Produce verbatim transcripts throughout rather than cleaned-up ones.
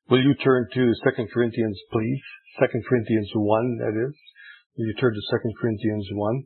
Will you turn to Second Corinthians, please? Second Corinthians one, that is. Will you turn to Second Corinthians one?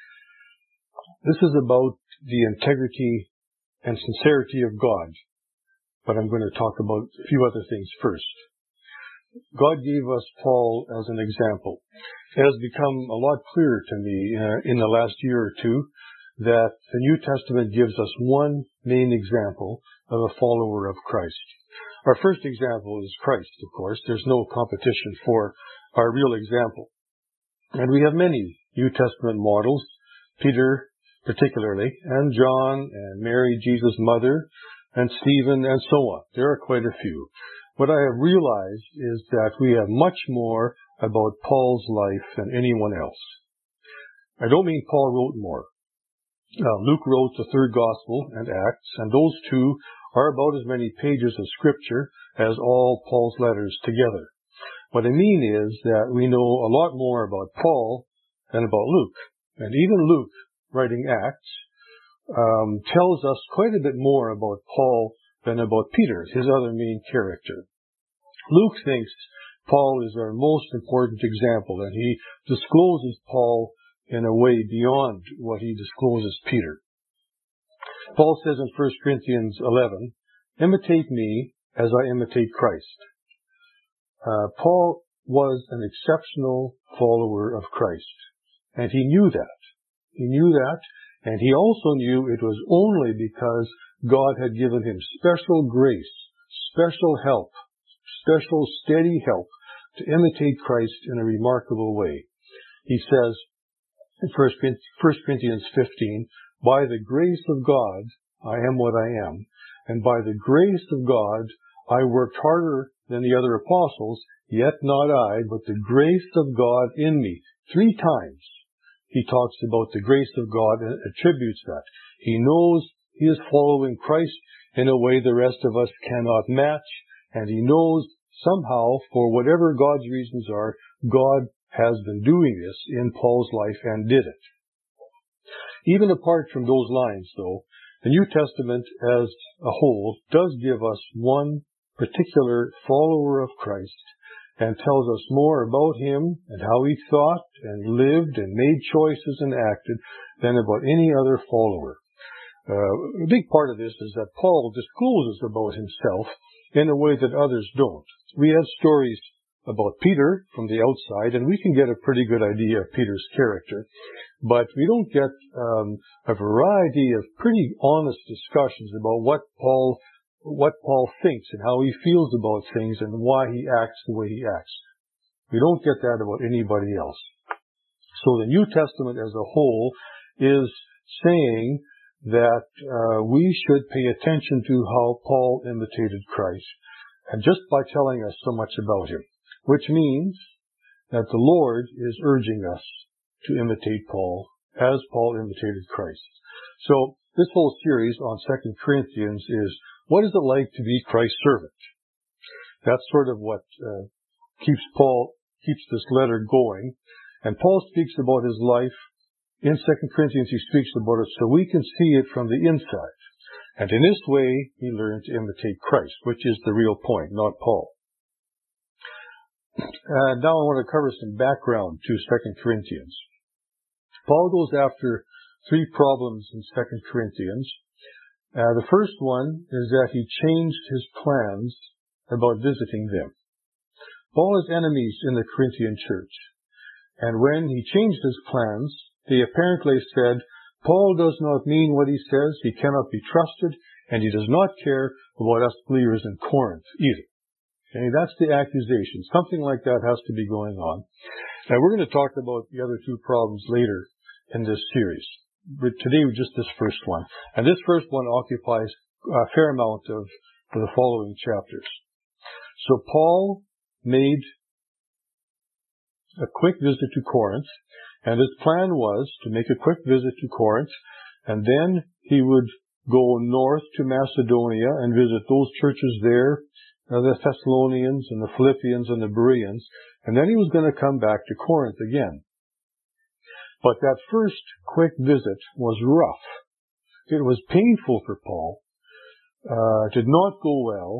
This is about the integrity and sincerity of God, but I'm going to talk about a few other things first. God gave us Paul as an example. It has become a lot clearer to me uh, in the last year or two that the New Testament gives us one main example of a follower of Christ. Our first example is Christ, of course. There's no competition for our real example. And we have many New Testament models, Peter particularly, and John, and Mary, Jesus' mother, and Stephen, and so on. There are quite a few. What I have realized is that we have much more about Paul's life than anyone else. I don't mean Paul wrote more. Uh, Luke wrote the third gospel and Acts, and those two are about as many pages of scripture as all Paul's letters together. What I mean is that we know a lot more about Paul than about Luke. And even Luke, writing Acts, um, tells us quite a bit more about Paul than about Peter, his other main character. Luke thinks Paul is our most important example, and he discloses Paul in a way beyond what he discloses Peter. Paul says in First Corinthians eleven, imitate me as I imitate Christ. Uh, Paul was an exceptional follower of Christ, and he knew that. He knew that, and he also knew it was only because God had given him special grace, special help, special steady help to imitate Christ in a remarkable way. He says in First Corinthians fifteen, by the grace of God, I am what I am, and by the grace of God, I worked harder than the other apostles, yet not I, but the grace of God in me. Three times he talks about the grace of God and attributes that. He knows he is following Christ in a way the rest of us cannot match, and he knows somehow, for whatever God's reasons are, God has been doing this in Paul's life and did it. Even apart from those lines, though, the New Testament as a whole does give us one particular follower of Christ and tells us more about him and how he thought and lived and made choices and acted than about any other follower. Uh, a big part of this is that Paul discloses about himself in a way that others don't. We have stories about Peter from the outside, and we can get a pretty good idea of Peter's character, but we don't get um, a variety of pretty honest discussions about what Paul what Paul thinks and how he feels about things and why he acts the way he acts. We don't get that about anybody else. So the New Testament as a whole is saying that uh, we should pay attention to how Paul imitated Christ, and just by telling us so much about him, which means that the Lord is urging us to imitate Paul as Paul imitated Christ. So this whole series on Second Corinthians is, what is it like to be Christ's servant? That's sort of what uh, keeps Paul, keeps this letter going. And Paul speaks about his life. In Second Corinthians, he speaks about it so we can see it from the inside. And in this way, he learned to imitate Christ, which is the real point, not Paul. Uh, now I want to cover some background to Second Corinthians. Paul goes after three problems in Second Corinthians. Uh, the first one is that he changed his plans about visiting them. Paul has enemies in the Corinthian church, and when he changed his plans, they apparently said, Paul does not mean what he says, he cannot be trusted, and he does not care about us believers in Corinth either. Okay, that's the accusation. Something like that has to be going on. Now, we're going to talk about the other two problems later in this series. But today, just this first one. And this first one occupies a fair amount of the following chapters. So Paul made a quick visit to Corinth, and his plan was to make a quick visit to Corinth, and then he would go north to Macedonia and visit those churches there, uh, the Thessalonians and the Philippians and the Bereans, and then he was going to come back to Corinth again. But that first quick visit was rough. It was painful for Paul. Uh, it did not go well.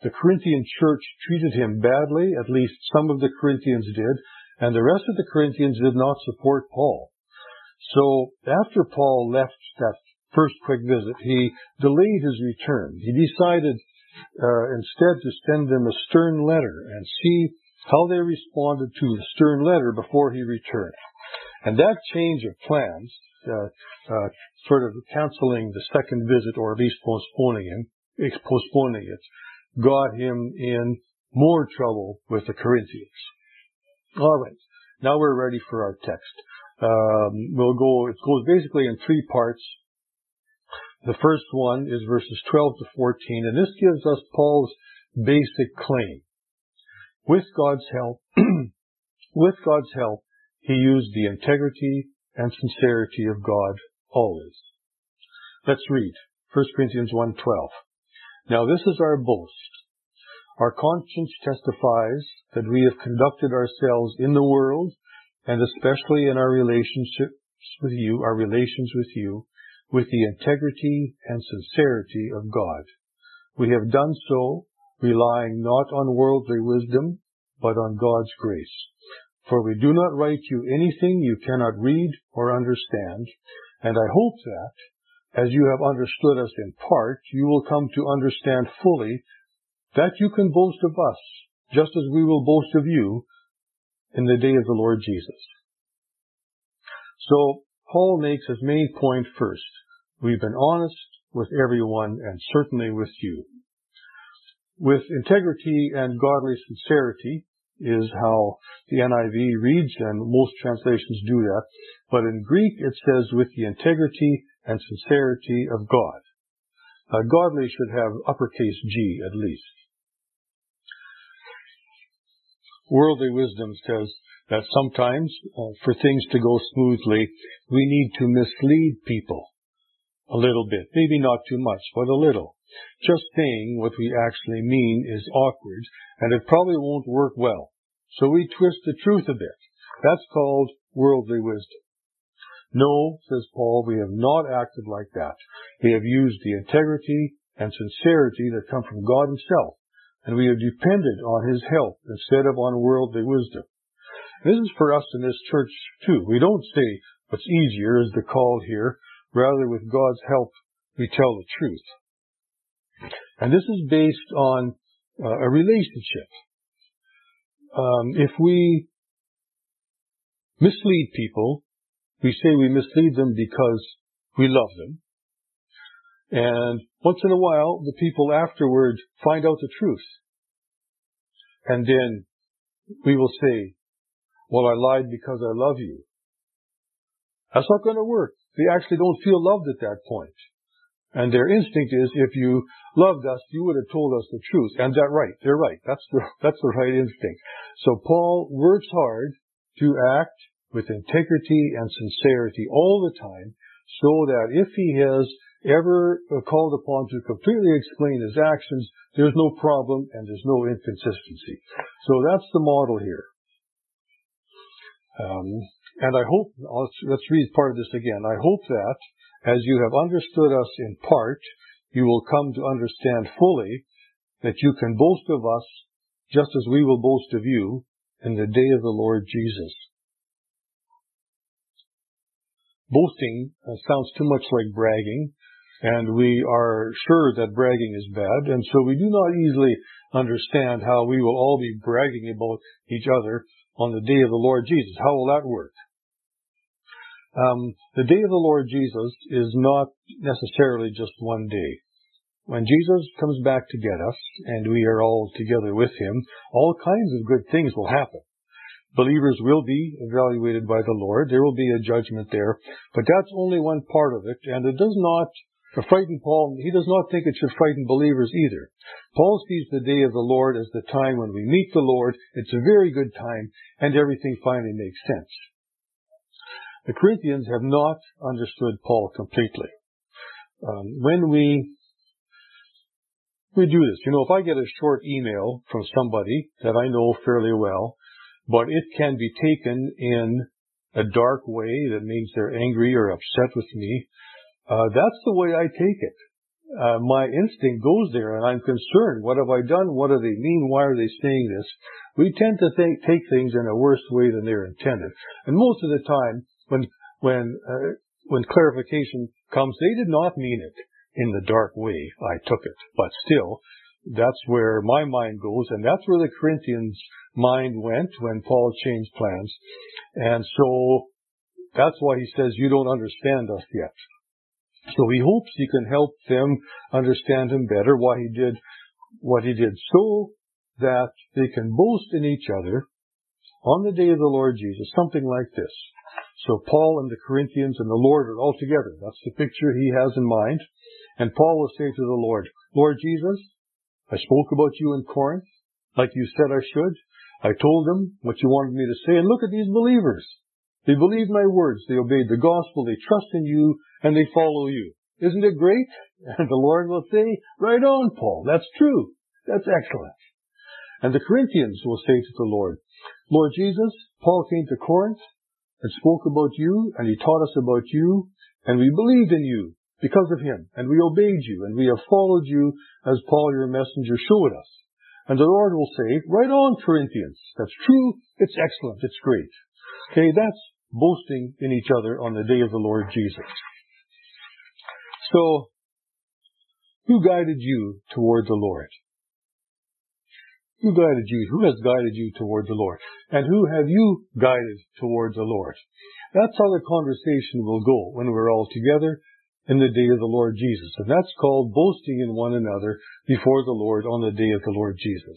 the Corinthian church treated him badly, at least some of the Corinthians did, and the rest of the Corinthians did not support Paul. So after Paul left that first quick visit, he delayed his return. He decided uh, instead to send them a stern letter and see how they responded to the stern letter before he returned. And that change of plans, uh, uh, sort of canceling the second visit, or at least postponing him, postponing it, got him in more trouble with the Corinthians. All right, now we're ready for our text. Um, we'll go, it goes basically in three parts. The first one is verses twelve to fourteen, and this gives us Paul's basic claim. With God's help, with God's help, he used the integrity and sincerity of God always. Let's read First Corinthians one twelve. Now this is our boast. Our conscience testifies that we have conducted ourselves in the world, and especially in our relationships with you, our relations with you, with the integrity and sincerity of God. We have done so, relying not on worldly wisdom, but on God's grace. For we do not write you anything you cannot read or understand, and I hope that, as you have understood us in part, you will come to understand fully that you can boast of us, just as we will boast of you in the day of the Lord Jesus. So, Paul makes his main point first. We've been honest with everyone, and certainly with you. With integrity and godly sincerity is how the N I V reads, and most translations do that. But in Greek it says with the integrity and sincerity of God. Uh, godly should have uppercase G at least. Worldly wisdom says that sometimes, uh, for things to go smoothly, we need to mislead people a little bit. Maybe not too much, but a little. Just saying what we actually mean is awkward, and it probably won't work well. So we twist the truth a bit. That's called worldly wisdom. No, says Paul, we have not acted like that. We have used the integrity and sincerity that come from God himself, and we have depended on his help instead of on worldly wisdom. This is for us in this church too. We don't say what's easier is the call here. Rather, with God's help, we tell the truth. And this is based on uh, a relationship. Um, if we mislead people, we say we mislead them because we love them. And once in a while, the people afterward find out the truth. And then we will say, well, I lied because I love you. That's not going to work. They actually don't feel loved at that point. And their instinct is, if you loved us, you would have told us the truth. And they're right. They're right. That's the, that's the right instinct. So Paul works hard to act with integrity and sincerity all the time, so that if he has ever called upon to completely explain his actions, there's no problem and there's no inconsistency. So that's the model here. Um, and I hope, let's, let's read part of this again. I hope that, as you have understood us in part, you will come to understand fully that you can boast of us just as we will boast of you in the day of the Lord Jesus. Boasting uh, sounds too much like bragging, and we are sure that bragging is bad, and so we do not easily understand how we will all be bragging about each other on the day of the Lord Jesus. How will that work? Um, the day of the Lord Jesus is not necessarily just one day. When Jesus comes back to get us, and we are all together with him, all kinds of good things will happen. Believers will be evaluated by the Lord. There will be a judgment there. But that's only one part of it, and it does not frighten Paul. He does not think it should frighten believers either. Paul sees the day of the Lord as the time when we meet the Lord. It's a very good time, and everything finally makes sense. The Corinthians have not understood Paul completely. Um, when we we do this, you know, if I get a short email from somebody that I know fairly well, but it can be taken in a dark way that means they're angry or upset with me, uh, that's the way I take it. uh, my instinct goes there and I'm concerned. What have I done? What do they mean? Why are they saying this? We tend to think, take things in a worse way than they're intended. And most of the time, when, when, uh, when clarification comes, they did not mean it in the dark way I took it. But still, that's where my mind goes, and that's where the Corinthians' mind went when Paul changed plans. And so that's why he says, you don't understand us yet. So he hopes he can help them understand him better, why he did what he did, so that they can boast in each other on the day of the Lord Jesus, something like this. So Paul and the Corinthians and the Lord are all together. That's the picture he has in mind. And Paul will say to the Lord, Lord Jesus, I spoke about you in Corinth, like you said I should. I told them what you wanted me to say. And look at these believers. They believe my words. They obeyed the gospel. They trust in you, and they follow you. Isn't it great? And the Lord will say, right on, Paul. That's true. That's excellent. And the Corinthians will say to the Lord, Lord Jesus, Paul came to Corinth and spoke about you, and he taught us about you, and we believed in you because of him, and we obeyed you, and we have followed you as Paul, your messenger, showed us. And the Lord will say, right on, Corinthians. That's true. It's excellent. It's great. Okay, that's boasting in each other on the day of the Lord Jesus. So, who guided you toward the Lord? Who guided you? Who has guided you toward the Lord? And who have you guided toward the Lord? That's how the conversation will go when we're all together in the day of the Lord Jesus. And that's called boasting in one another before the Lord on the day of the Lord Jesus.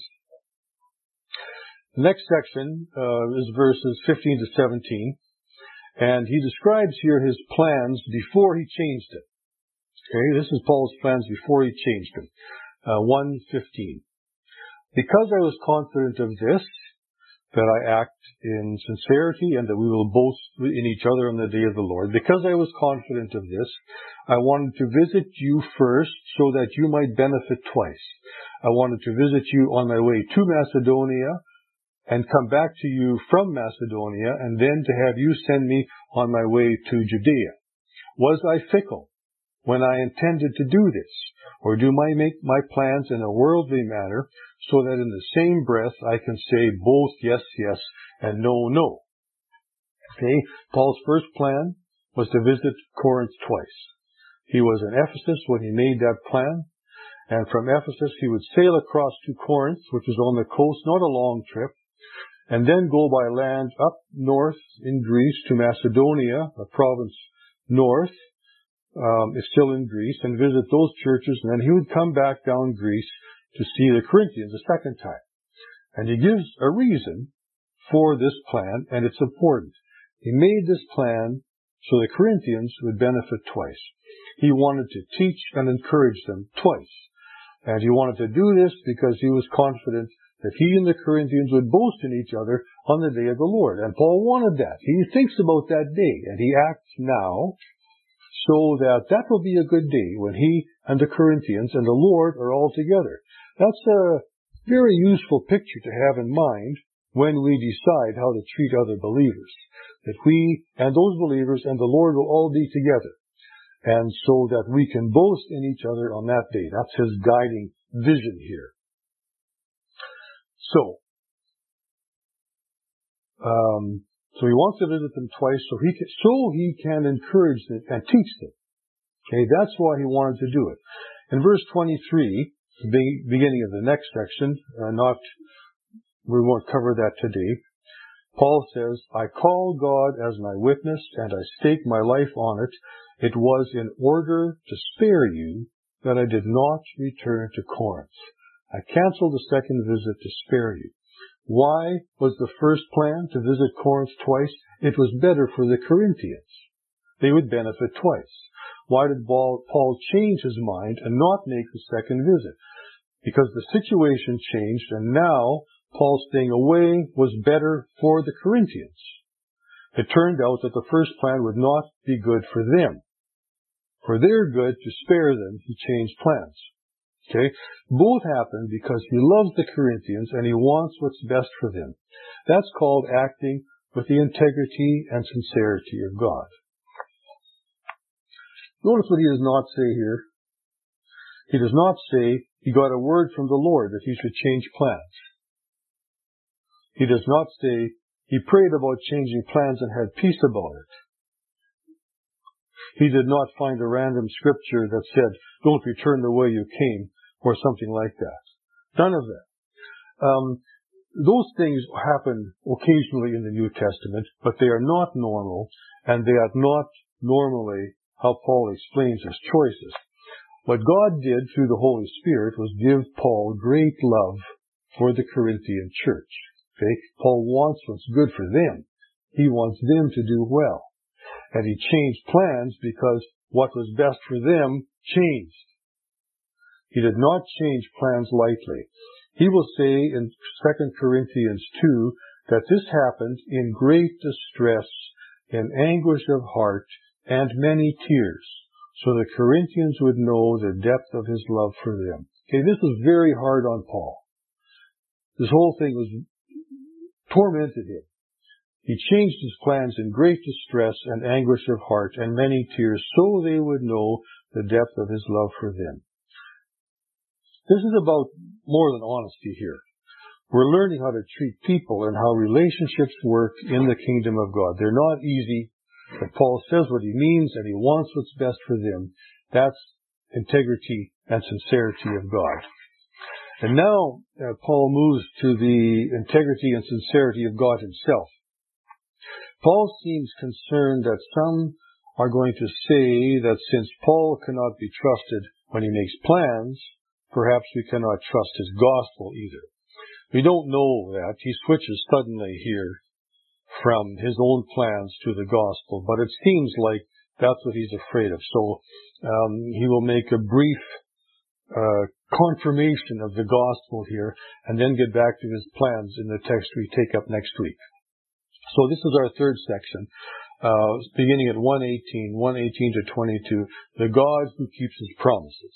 The next section uh, is verses fifteen to seventeen. And he describes here his plans before he changed it. Okay, this is Paul's plans before he changed them. Uh, one fifteen. Because I was confident of this, that I act in sincerity and that we will boast in each other on the day of the Lord, because I was confident of this, I wanted to visit you first so that you might benefit twice. I wanted to visit you on my way to Macedonia and come back to you from Macedonia, and then to have you send me on my way to Judea. Was I fickle when I intended to do this? Or do I make my plans in a worldly manner, so that in the same breath I can say both yes, yes, and no, no? Okay, Paul's first plan was to visit Corinth twice. He was in Ephesus when he made that plan, and from Ephesus he would sail across to Corinth, which is on the coast, not a long trip, and then go by land up north in Greece to Macedonia, a province north, um, is still in Greece, and visit those churches, and then he would come back down Greece to see the Corinthians a second time. And he gives a reason for this plan, and it's important. He made this plan so the Corinthians would benefit twice. He wanted to teach and encourage them twice. And he wanted to do this because he was confident that he and the Corinthians would boast in each other on the day of the Lord. And Paul wanted that. He thinks about that day, and he acts now so that that will be a good day when he and the Corinthians and the Lord are all together. That's a very useful picture to have in mind when we decide how to treat other believers. That we and those believers and the Lord will all be together. And so that we can boast in each other on that day. That's his guiding vision here. So, um, so he wants to visit them twice so he can, so he can encourage them and teach them. Okay, that's why he wanted to do it. In verse twenty-three, the beginning of the next section, uh, not, we won't cover that today. Paul says, I call God as my witness, and I stake my life on it. It was in order to spare you that I did not return to Corinth. I canceled the second visit to spare you. Why was the first plan to visit Corinth twice? It was better for the Corinthians. They would benefit twice. Why did Paul change his mind and not make the second visit? Because the situation changed, and now Paul staying away was better for the Corinthians. It turned out that the first plan would not be good for them. For their good, to spare them, he changed plans. Okay? Both happened because he loves the Corinthians and he wants what's best for them. That's called acting with the integrity and sincerity of God. Notice what he does not say here. He does not say he got a word from the Lord that he should change plans. He does not say he prayed about changing plans and had peace about it. He did not find a random scripture that said, don't return the way you came, or something like that. None of that. Um, those things happen occasionally in the New Testament, but they are not normal, and they are not normally how Paul explains his choices. What God did through the Holy Spirit was give Paul great love for the Corinthian church. Okay? Paul wants what's good for them. He wants them to do well. And he changed plans because what was best for them changed. He did not change plans lightly. He will say in Second Corinthians two that this happened in great distress, in anguish of heart, and many tears, so the Corinthians would know the depth of his love for them. Okay, this was very hard on Paul. This whole thing was tormented him. He changed his plans in great distress and anguish of heart and many tears, so they would know the depth of his love for them. This is about more than honesty here. We're learning how to treat people and how relationships work in the kingdom of God. They're not easy, but Paul says what he means and he wants what's best for them. That's integrity and sincerity of God. And now uh, Paul moves to the integrity and sincerity of God himself. Paul seems concerned that some are going to say that since Paul cannot be trusted when he makes plans, perhaps we cannot trust his gospel either. We don't know that. He switches suddenly here from his own plans to the gospel, but it seems like that's what he's afraid of. So um, he will make a brief uh, confirmation of the gospel here and then get back to his plans in the text we take up next week. So this is our third section, uh, beginning at one eighteen, one eighteen to twenty-two, the God who keeps his promises.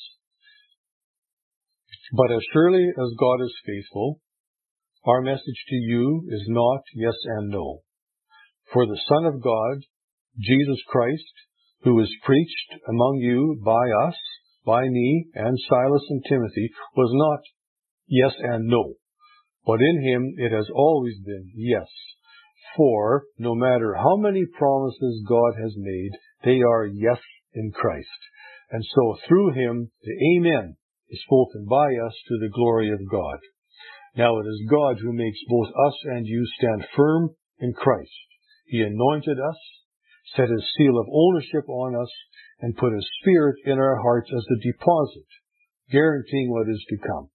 But as surely as God is faithful, our message to you is not yes and no. For the Son of God, Jesus Christ, who is preached among you by us, by me, and Silas and Timothy, was not yes and no. But in him it has always been yes. For no matter how many promises God has made, they are yes in Christ. And so through him, the Amen is spoken by us to the glory of God. Now it is God who makes both us and you stand firm in Christ. He anointed us, set his seal of ownership on us, and put his Spirit in our hearts as a deposit, guaranteeing what is to come.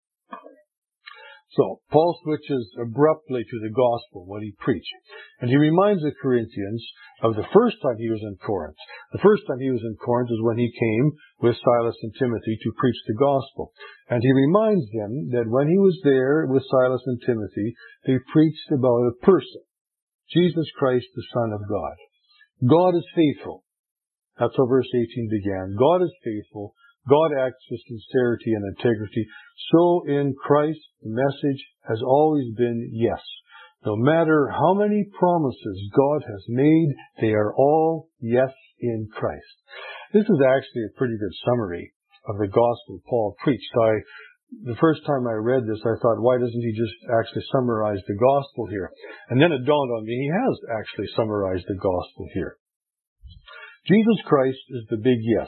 So, Paul switches abruptly to the gospel, what he preached. And he reminds the Corinthians of the first time he was in Corinth. The first time he was in Corinth is when he came with Silas and Timothy to preach the gospel. And he reminds them that when he was there with Silas and Timothy, they preached about a person, Jesus Christ, the Son of God. God is faithful. That's how verse eighteen began. God is faithful. God acts with sincerity and integrity. So in Christ, the message has always been yes. No matter how many promises God has made, they are all yes in Christ. This is actually a pretty good summary of the gospel Paul preached. I, the first time I read this, I thought, why doesn't he just actually summarize the gospel here? And then it dawned on me, he has actually summarized the gospel here. Jesus Christ is the big yes.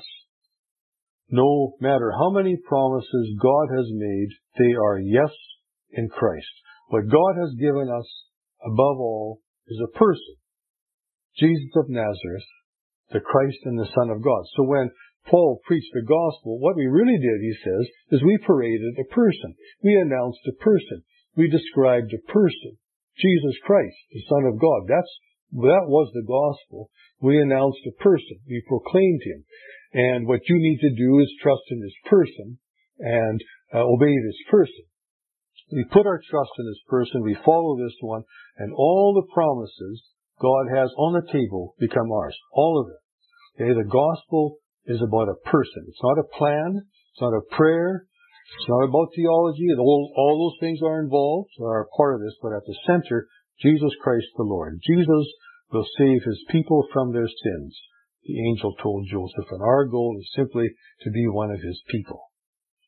No matter how many promises God has made, they are yes in Christ. What God has given us, above all, is a person, Jesus of Nazareth, the Christ and the Son of God. So when Paul preached the gospel, what we really did, he says, is we paraded a person. We announced a person. We described a person, Jesus Christ, the Son of God. That's, that was the gospel. We announced a person. We proclaimed him. And what you need to do is trust in this person and uh, obey this person. We put our trust in this person, we follow this one, and all the promises God has on the table become ours. All of it. Okay, the gospel is about a person. It's not a plan. It's not a prayer. It's not about theology. All, all those things are involved, are a part of this, but at the center, Jesus Christ the Lord. Jesus will save his people from their sins. The angel told Joseph, and our goal is simply to be one of his people.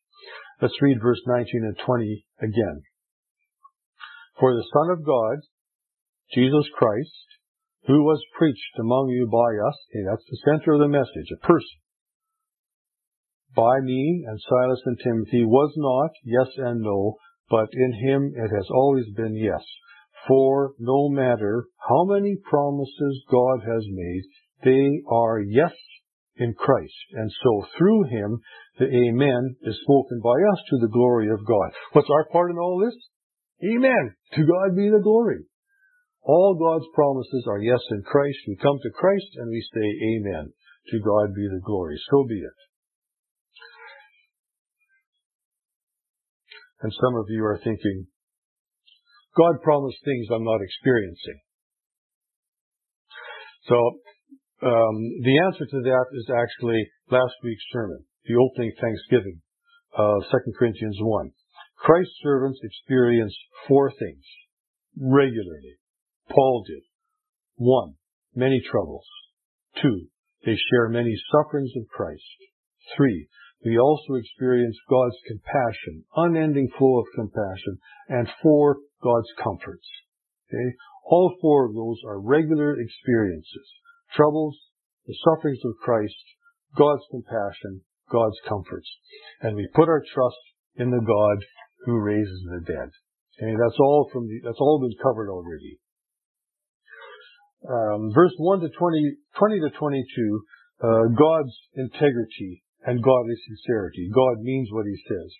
Let's read verse nineteen and twenty again. For the Son of God, Jesus Christ, who was preached among you by us, okay, that's the center of the message, a person, by me and Silas and Timothy, was not yes and no, but in him it has always been yes. For no matter how many promises God has made, they are yes in Christ. And so through him, the Amen is spoken by us to the glory of God. What's our part in all this? Amen. To God be the glory. All God's promises are yes in Christ. We come to Christ and we say Amen. To God be the glory. So be it. And some of you are thinking, God promised things I'm not experiencing. So, um, the answer to that is actually last week's sermon, the opening Thanksgiving of Second Corinthians one. Christ's servants experience four things regularly. Paul did. One, many troubles. Two, they share many sufferings of Christ. Three, we also experience God's compassion, unending flow of compassion. And four, God's comforts. Okay? All four of those are regular experiences. Troubles, the sufferings of Christ, God's compassion, God's comforts. And we put our trust in the God who raises the dead. Okay? That's all from the, that's all been covered already. Um, verse one to twenty, twenty to twenty-two, uh, God's integrity and godly sincerity. God means what he says.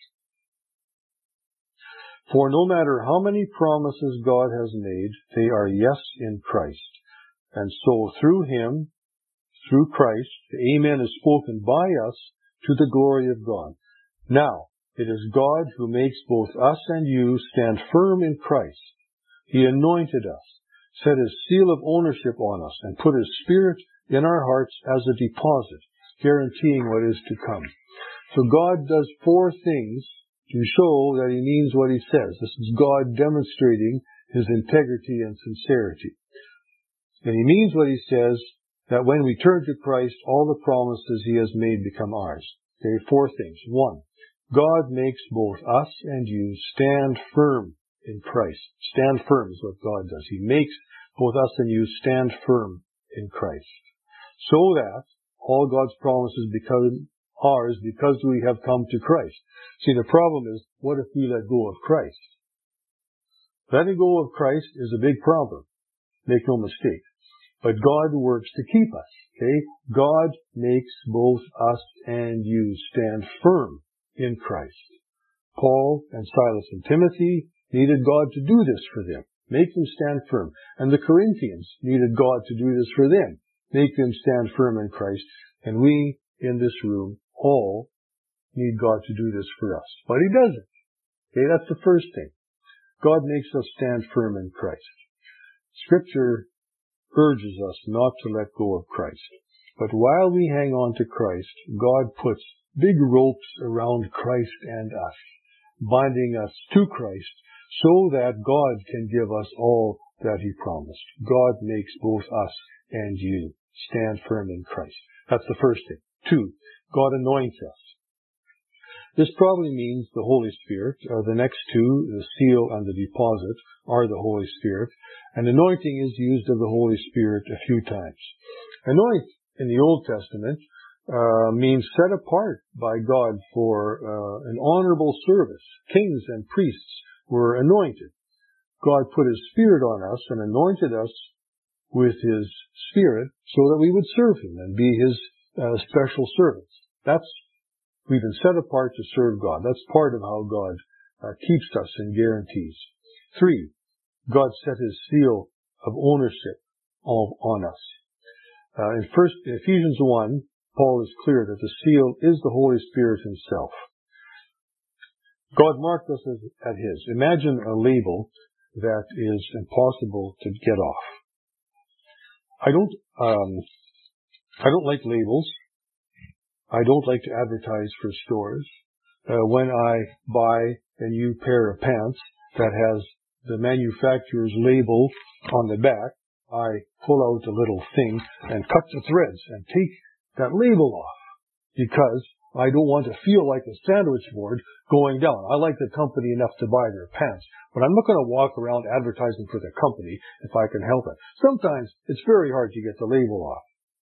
For no matter how many promises God has made, they are yes in Christ. And so through him, through Christ, the Amen is spoken by us to the glory of God. Now, it is God who makes both us and you stand firm in Christ. He anointed us, set his seal of ownership on us, and put his Spirit in our hearts as a deposit, guaranteeing what is to come. So God does four things to show that he means what he says. This is God demonstrating his integrity and sincerity. And he means what he says, that when we turn to Christ, all the promises he has made become ours. Okay, four things. One, God makes both us and you stand firm in Christ. Stand firm is what God does. He makes both us and you stand firm in Christ. So that all God's promises become ours because we have come to Christ. See, the problem is, what if we let go of Christ? Letting go of Christ is a big problem. Make no mistake. But God works to keep us. Okay? God makes both us and you stand firm in Christ. Paul and Silas and Timothy needed God to do this for them. Make them stand firm. And the Corinthians needed God to do this for them. Make them stand firm in Christ. And we, in this room, all need God to do this for us. But he doesn't. Okay, that's the first thing. God makes us stand firm in Christ. Scripture urges us not to let go of Christ. But while we hang on to Christ, God puts big ropes around Christ and us, binding us to Christ so that God can give us all that he promised. God makes both us and you stand firm in Christ. That's the first thing. Two, God anoints us. This probably means the Holy Spirit. Uh, the next two, the seal and the deposit, are the Holy Spirit. And anointing is used of the Holy Spirit a few times. Anoint in the Old Testament uh, means set apart by God for uh, an honorable service. Kings and priests were anointed. God put his Spirit on us and anointed us with his Spirit so that we would serve him and be his uh, special servants. That's We've been set apart to serve God. That's part of how God uh, keeps us and guarantees. Three, God set his seal of ownership on, on us. Uh, in, first, in Ephesians one, Paul is clear that the seal is the Holy Spirit himself. God marked us as, at his. Imagine a label that is impossible to get off. I don't, um, I don't like labels. I don't like to advertise for stores. Uh, when I buy a new pair of pants that has the manufacturer's label on the back, I pull out a little thing and cut the threads and take that label off because I don't want to feel like a sandwich board going down. I like the company enough to buy their pants, but I'm not going to walk around advertising for the company if I can help it. Sometimes it's very hard to get the label off,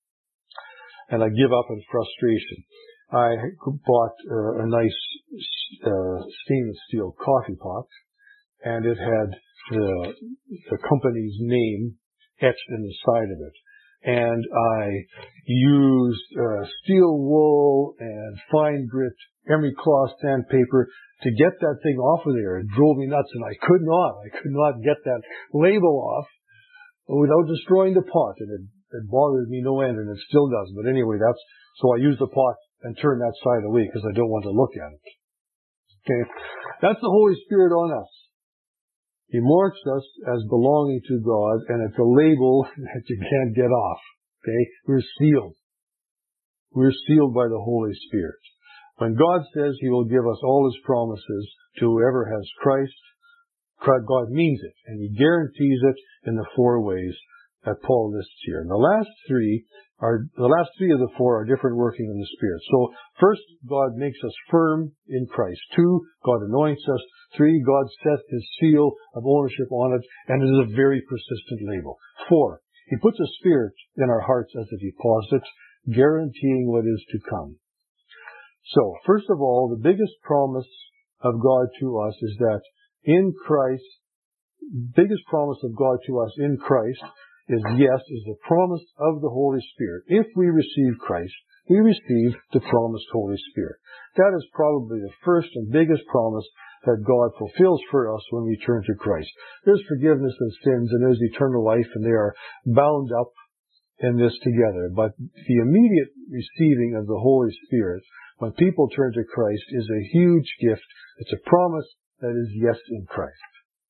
and I give up in frustration. I bought uh, a nice uh, stainless steel coffee pot, and it had the, the company's name etched in the side of it. And I used uh, steel wool and fine grit emery cloth sandpaper to get that thing off of there. It drove me nuts, and I could not. I could not get that label off without destroying the pot, and it, it bothered me no end, and it still does. But anyway, that's so I used the pot and turned that side away because I don't want to look at it. Okay, that's the Holy Spirit on us. He marks us as belonging to God, and it's a label that you can't get off. Okay? We're sealed. We're sealed by the Holy Spirit. When God says He will give us all His promises to whoever has Christ, God means it, and He guarantees it in the four ways that Paul lists here. And the last three are, the last three of the four are different working in the Spirit. So, first, God makes us firm in Christ. Two, God anoints us. Three, God sets His seal of ownership on it, and it is a very persistent label. Four, He puts a Spirit in our hearts as a deposit, guaranteeing what is to come. So, first of all, the biggest promise of God to us is that in Christ, biggest promise of God to us in Christ is yes, is the promise of the Holy Spirit. If we receive Christ, we receive the promised Holy Spirit. That is probably the first and biggest promise that God fulfills for us when we turn to Christ. There's forgiveness of sins and there's eternal life, and they are bound up in this together. But the immediate receiving of the Holy Spirit when people turn to Christ is a huge gift. It's a promise that is yes in Christ.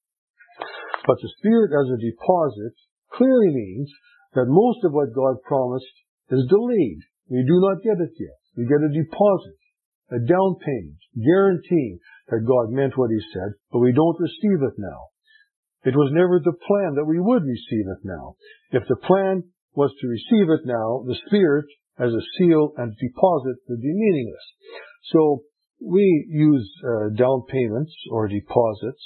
But the Spirit as a deposit clearly means that most of what God promised is delayed. We do not get it yet. We get a deposit, a down payment, guaranteeing that God meant what He said, but we don't receive it now. It was never the plan that we would receive it now. If the plan was to receive it now, the Spirit as a seal and deposit would be meaningless. So we use uh, down payments or deposits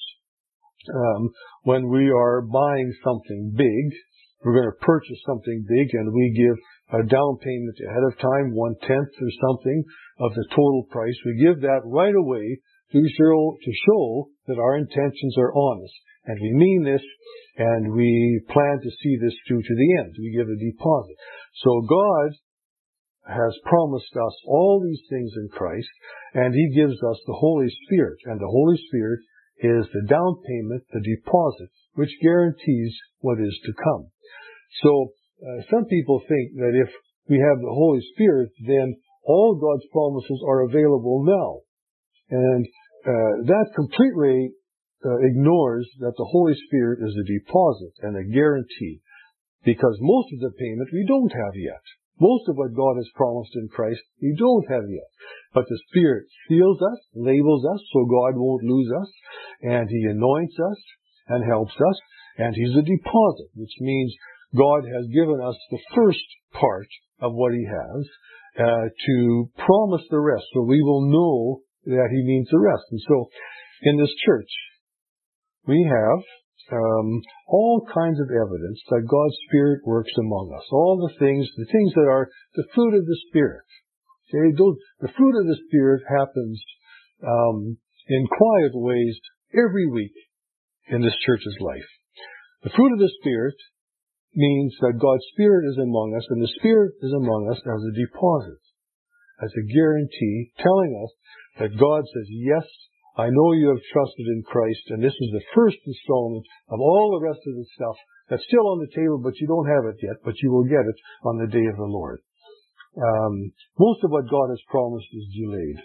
um, when we are buying something big. We're going to purchase something big, and we give a down payment ahead of time, one-tenth or something of the total price. We give that right away to show, to show that our intentions are honest. And we mean this, and we plan to see this through to the end. We give a deposit. So God has promised us all these things in Christ, and He gives us the Holy Spirit. And the Holy Spirit is the down payment, the deposit, which guarantees what is to come. So uh, some people think that if we have the Holy Spirit, then all God's promises are available now. And uh, that completely uh, ignores that the Holy Spirit is a deposit and a guarantee, because most of the payment we don't have yet. Most of what God has promised in Christ we don't have yet. But the Spirit seals us, labels us, so God won't lose us, and He anoints us and helps us, and He's a deposit, which means God has given us the first part of what He has uh, to promise the rest, so we will know that He means the rest. And so, in this church, we have um, all kinds of evidence that God's Spirit works among us. All the things, the things that are the fruit of the Spirit. Okay, those, the fruit of the Spirit happens um, in quiet ways every week in this church's life. The fruit of the Spirit means that God's Spirit is among us, and the Spirit is among us as a deposit, as a guarantee, telling us that God says, yes, I know you have trusted in Christ, and this is the first installment of all the rest of the stuff that's still on the table, but you don't have it yet, but you will get it on the day of the Lord. Um, most of what God has promised is delayed.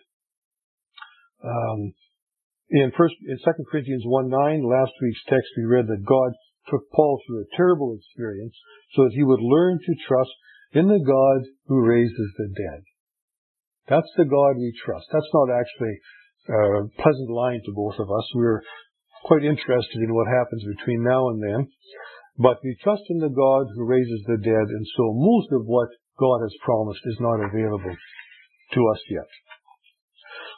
Um, in first, in Second Corinthians one nine, last week's text, we read that God took Paul through a terrible experience so that he would learn to trust in the God who raises the dead. That's the God we trust. That's not actually a pleasant line to both of us. We're quite interested in what happens between now and then. But we trust in the God who raises the dead, and so most of what God has promised is not available to us yet.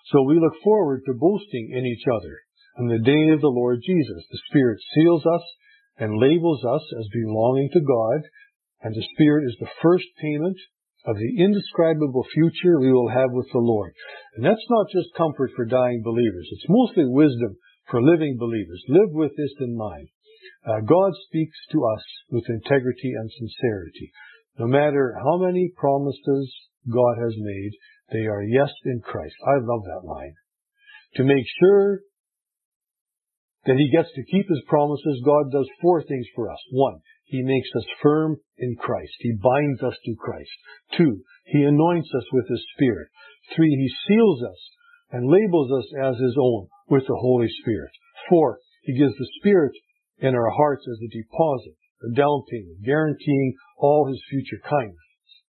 So we look forward to boasting in each other on the day of the Lord Jesus. The Spirit seals us and labels us as belonging to God, and the Spirit is the first payment of the indescribable future we will have with the Lord. And that's not just comfort for dying believers. It's mostly wisdom for living believers. Live with this in mind. Uh, God speaks to us with integrity and sincerity. No matter how many promises God has made, they are yes in Christ. I love that line. To make sure that He gets to keep His promises, God does four things for us. One, He makes us firm in Christ. He binds us to Christ. Two, He anoints us with His Spirit. Three, He seals us and labels us as His own with the Holy Spirit. Four, He gives the Spirit in our hearts as a deposit, a down payment, guaranteeing all His future kindness.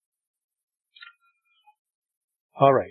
All right.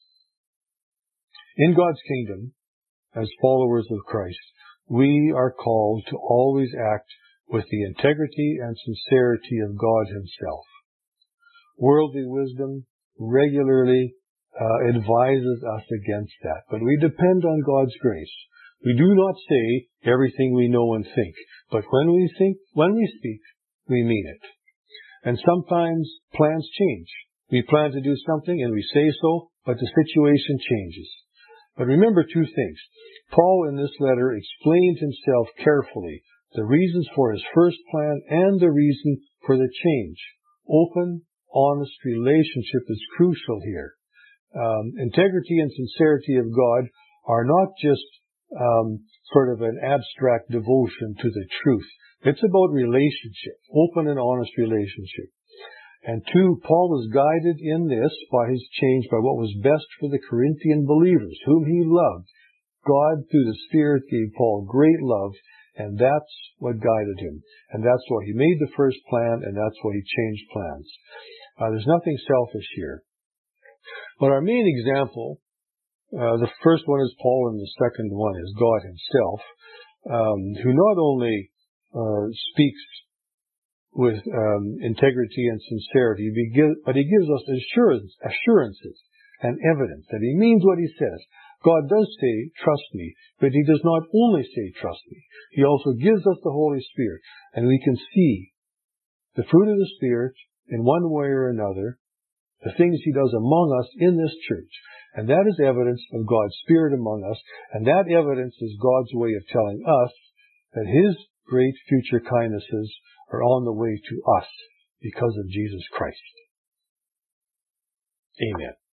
In God's kingdom, as followers of Christ, we are called to always act with the integrity and sincerity of God Himself. Worldly wisdom regularly uh, advises us against that, but we depend on God's grace. We do not say everything we know and think, but when we think, when we speak, we mean it. And sometimes plans change. We plan to do something and we say so, but the situation changes. But remember two things. Paul in this letter explained himself carefully, the reasons for his first plan and the reason for the change. Open, honest relationship is crucial here. Um, integrity and sincerity of God are not just um, sort of an abstract devotion to the truth. It's about relationship, open and honest relationship. And two, Paul was guided in this by his change by what was best for the Corinthian believers, whom he loved. God, through the Spirit, gave Paul great love, and that's what guided him. And that's why he made the first plan, and that's why he changed plans. Uh, there's nothing selfish here. But our main example, uh, the first one is Paul, and the second one is God Himself, um, who not only uh, speaks with um, integrity and sincerity, but He gives us assurance, assurances and evidence that He means what He says. God does say, trust me, but He does not only say, trust me. He also gives us the Holy Spirit, and we can see the fruit of the Spirit in one way or another, the things He does among us in this church. And that is evidence of God's Spirit among us, and that evidence is God's way of telling us that His great future kindnesses are on the way to us because of Jesus Christ. Amen.